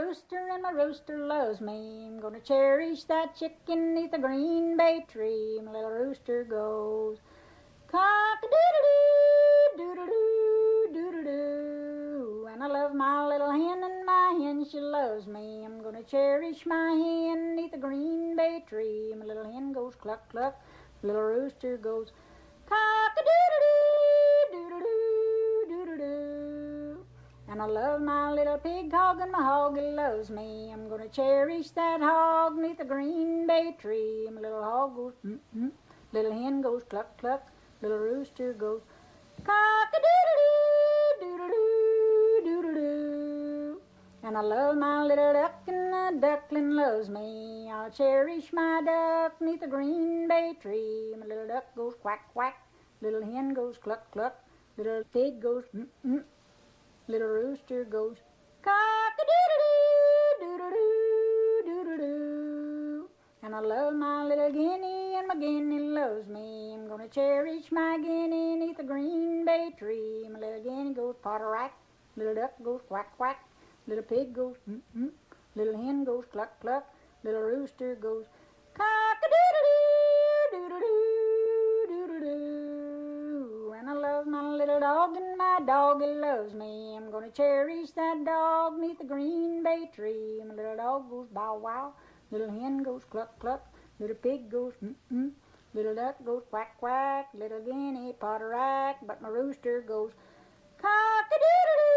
rooster and my rooster loves me. I'm gonna cherish that chicken neath the green bay tree. My little rooster goes cock-a-doodle-doo, doodle-doo, doodle-doo. And I love my little hen and my hen, she loves me. I'm gonna cherish my hen neath the green bay tree. My little hen goes cluck, cluck. Little rooster goes cock-a-doodle-doo, doodle-doo, doodle-doo. And I love my little pig hog and my hog loves me. I'm gonna cherish that hog neath the green bay tree. My little hog goes mm-mm. Little hen goes cluck, cluck. Little rooster goes cock-a-doodle-doo, doodle-doo, doodle-doo. And I love my little duck and the duckling loves me. I'll cherish my duck neath the green bay tree. My little duck goes quack, quack. Little hen goes cluck, cluck. Little pig goes mm-mm. Little rooster goes cock-a-doodle-doo, doodle-doo, doodle-doo. And I love my little guinea and my guinea loves me. I'm gonna cherish my guinea neath the green bay tree. My little guinea goes potter-rack. Little duck goes quack, quack. Little pig goes mm-mm. Little hen goes cluck, cluck. Little rooster goes cock-a-doodle-doo, doodle-doo, doodle-doo. And I love my little dog and my dog loves me. I'm gonna cherish that dog neath the green bay tree. My little dog goes bow wow. Little hen goes cluck, cluck. Little pig goes mm-mm. Little duck goes quack, quack. Little guinea potter-rack. But my rooster goes cock-a-doodle-doo.